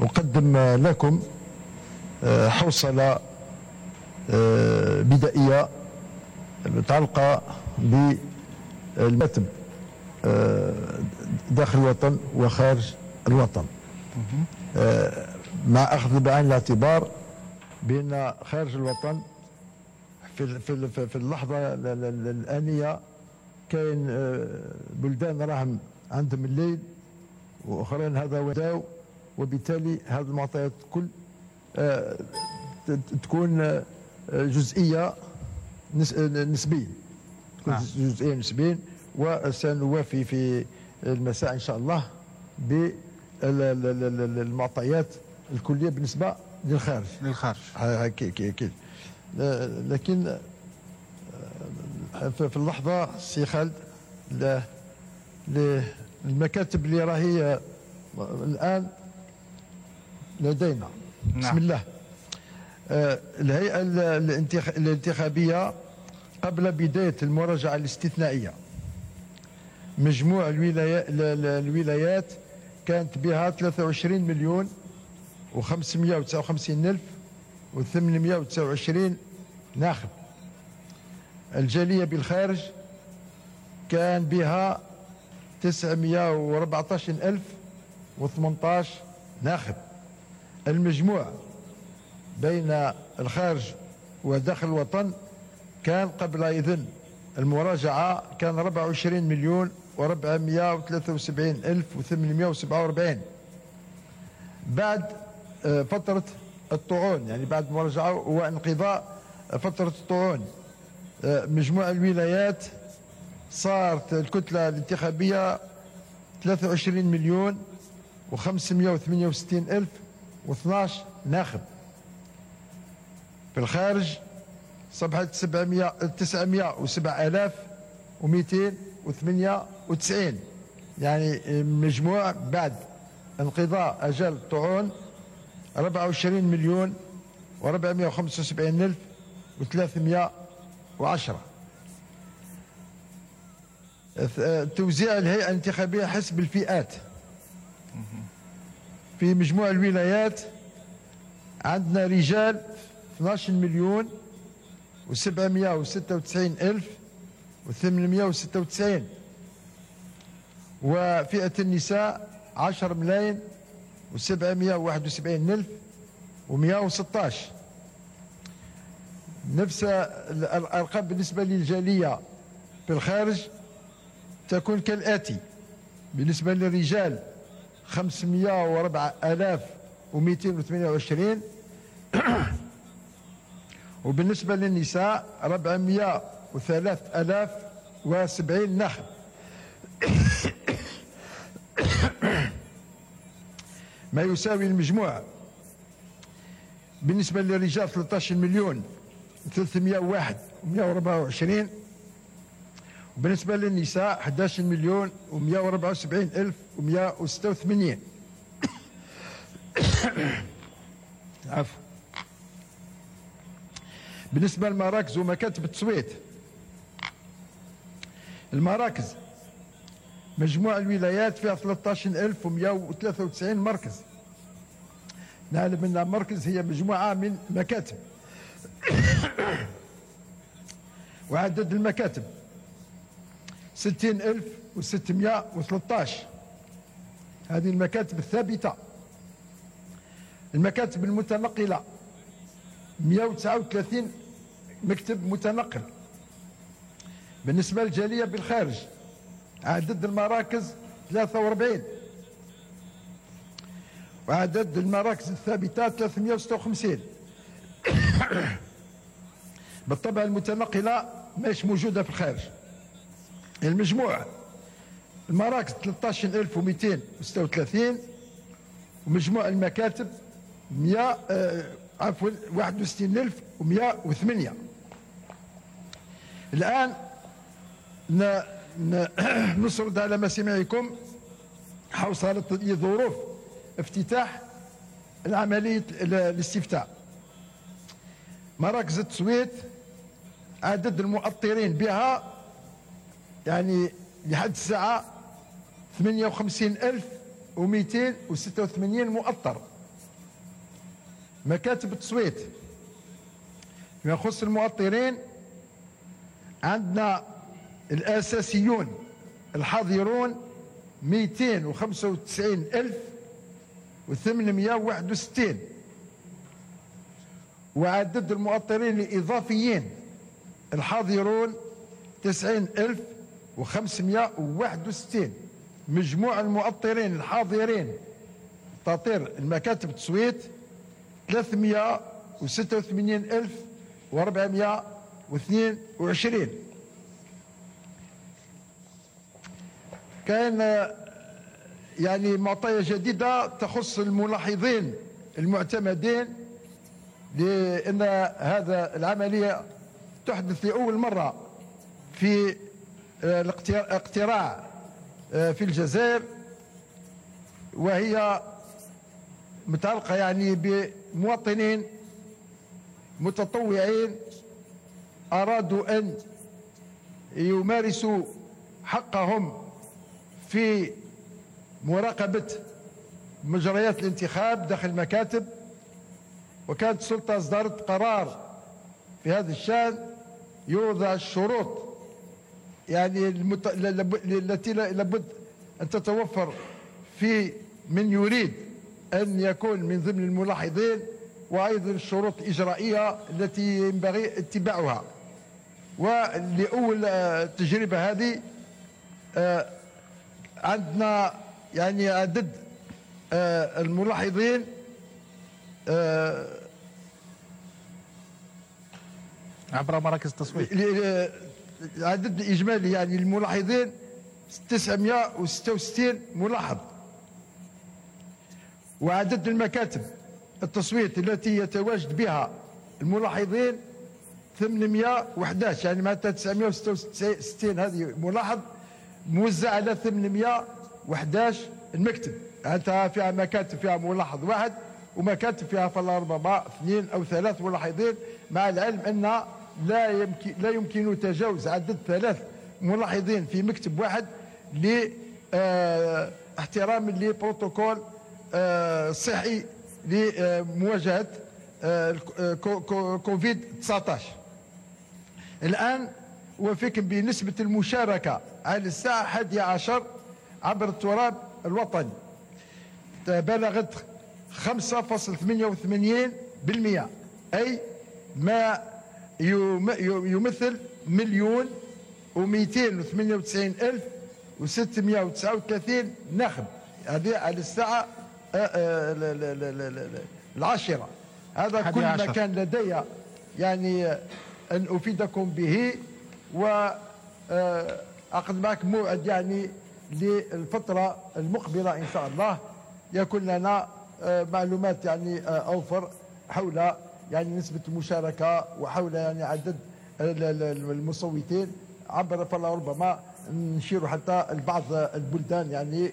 أقدم لكم حوصلة بدائية متعلقة بالمكاتب داخل الوطن وخارج الوطن، مع أخذ بعين الاعتبار بأن خارج الوطن في اللحظة الآنية كاين بلدان راهم عندهم الليل وأخرين هذا وداو، وبالتالي هذه المعطيات كل تكون جزئية نسبية، جزئية نسبيا، وسنوافي في المساء إن شاء الله بالمعطيات الكلية بالنسبة للخارج. أكيد. لكن في اللحظة سي خالد المكاتب اللي راهي الآن لدينا، بسم الله. الهيئة الانتخابية قبل بداية المراجعة الاستثنائية مجموع الولايات كانت بها 23 مليون و559 ألف و829 ناخب. الجالية بالخارج كان بها 914 ألف و18 ناخب. المجموع بين الخارج وداخل الوطن كان قبل إذن المراجعة كان 24 مليون و473 ألف و847. بعد فترة الطعون، يعني بعد المراجعة وانقضاء فترة الطعون، مجموع الولايات صارت الكتلة الانتخابية 23 مليون و568 ألف و12 ناخب. في الخارج صبحت 907 ألاف و298، يعني مجموع بعد انقضاء أجل الطعون 24 مليون و475 ألف و310. توزيع الهيئة الانتخابية حسب الفئات. في مجموع الولايات عندنا رجال 12 مليون و796 ألف و896، وفئة النساء 10 ملايين و771 ألف و116. نفس الأرقام بالنسبة للجالية في الخارج تكون كالآتي: بالنسبة للرجال 504 ألاف و228، وبالنسبة للنساء 403 ألاف و70 ناخب. ما يساوي المجموع بالنسبة للرجال 13 مليون 301 و124، وبالنسبة للنساء 11 مليون و174 ألف و186. عفوا. بالنسبة للمراكز ومكاتب التصويت، المراكز مجموع الولايات فيها 13193 مركز. نعلم أن مركز هي مجموعة من مكاتب. وعدد المكاتب 60,613. هذه المكاتب الثابتة. المكاتب المتنقلة 139 مكتب متنقل. بالنسبة للجالية بالخارج عدد المراكز 43، وعدد المراكز الثابتة 356. بالطبع المتنقلة مش موجودة في الخارج. المجموع المراكز 13,236، ومجموع المكاتب 61,108. الآن نسرد على مسامعكم حوصلة ظروف افتتاح العملية الاستفتاء. مراكز التصويت عدد المؤطرين بها يعني لحد الساعة 58,286 مؤطر مكاتب التصويت فيما يخص المؤطرين، عندنا الأساسيون الحاضرون 295,861، وعدد المؤطرين الإضافيين الحاضرون 90,561. مجموع المؤطرين الحاضرين تطير المكاتب التصويت 386,422. كان يعني معطيات جديدة تخص الملاحظين المعتمدين، لأن هذا العملية تحدث لأول مرة في الاقتراع في الجزائر، وهي متعلقة يعني بمواطنين متطوعين أرادوا أن يمارسوا حقهم في مراقبة مجريات الانتخاب داخل المكاتب، وكانت السلطة أصدرت قرار في هذا الشأن يوضع الشروط يعني التي لابد أن تتوفر في من يريد أن يكون من ضمن الملاحظين، وأيضا الشروط الإجرائية التي ينبغي اتباعها. ولأول تجربة هذه عندنا يعني عدد الملاحظين عبر مراكز التصويت، عدد إجمالي يعني الملاحظين 966 ملاحظ، وعدد المكاتب التصويت التي يتواجد بها الملاحظين 811، يعني معناتها 966 هذه ملاحظ موزع على 811 المكتب. معناتها فيها مكاتب فيها ملاحظ واحد، ومكاتب فيها ربما 2 أو 3 ملاحظين، مع العلم أن لا يمكن تجاوز عدد 3 ملاحظين في مكتب واحد لاحترام لبروتوكول صحي لمواجهة كوفيد 19. الآن وفيكم بنسبة المشاركة على الساعة 11 عبر التراب الوطني بلغت 5.88%، أي ما يمثل 1,298,639 ناخب. هذه على الساعة 10. هذا كل ما كان لدي يعني أن أفيدكم به، وأخذ معك موعد يعني للفترة المقبلة إن شاء الله يكون لنا معلومات يعني أوفر حول يعني نسبة المشاركة وحول يعني عدد المصوتين عبر، فلربما نشير حتى لبعض البلدان يعني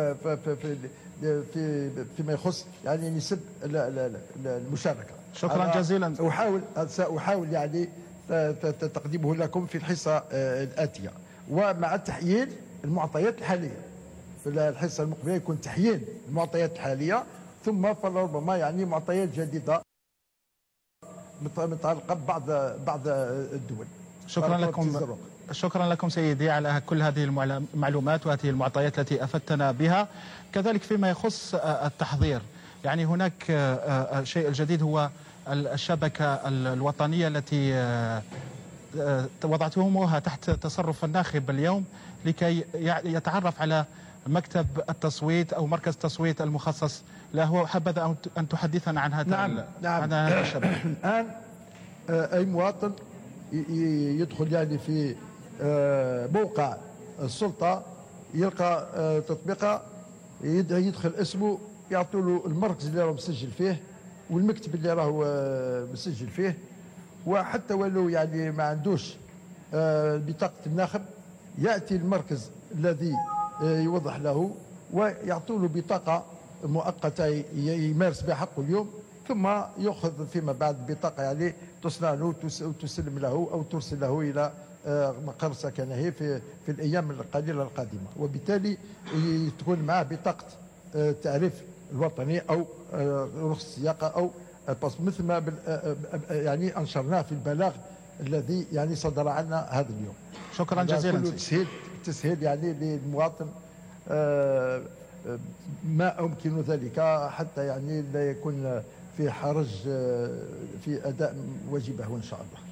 فيما يخص يعني نسب المشاركة. شكرا جزيلا. سأحاول يعني تقديمه لكم في الحصة الآتية، ومع تحيين المعطيات الحالية. في الحصة المقبلة يكون تحيين المعطيات الحالية، ثم فلربما يعني معطيات جديدة متعلقة ببعض الدول. شكرا لكم سيدي على كل هذه المعلومات وهذه المعطيات التي أفدتنا بها. كذلك فيما يخص التحضير، يعني هناك الشيء الجديد هو الشبكة الوطنية التي وضعتموها تحت تصرف الناخب اليوم لكي يتعرف على مكتب التصويت أو مركز التصويت المخصص له. وحبذا أن تحدثنا عن هذا نعم. الشبكة. الآن أي مواطن يدخل يعني في موقع السلطة يلقى تطبيقة، يدخل اسمه، يعطوا له المركز اللي راه مسجل فيه والمكتب اللي راه مسجل فيه، وحتى ولو يعني ما عندوش بطاقة الناخب يأتي المركز الذي يوضح له ويعطوا له بطاقة مؤقتة يمارس بها حقه اليوم، ثم يأخذ فيما بعد بطاقة يعني تصنع له وتسلم له أو ترسل له إلى مقر سكنه في الأيام القليلة القادمة، وبالتالي تكون معه بطاقة التعريف الوطني أو رخصة السياقة أو الباسبور مثل ما يعني انشرناه في البلاغ الذي يعني صدر عنا هذا اليوم. شكرا جزيلا. كله تسهيل يعني للمواطن ما يمكن ذلك حتى يعني لا يكون في حرج في اداء واجبه ان شاء الله.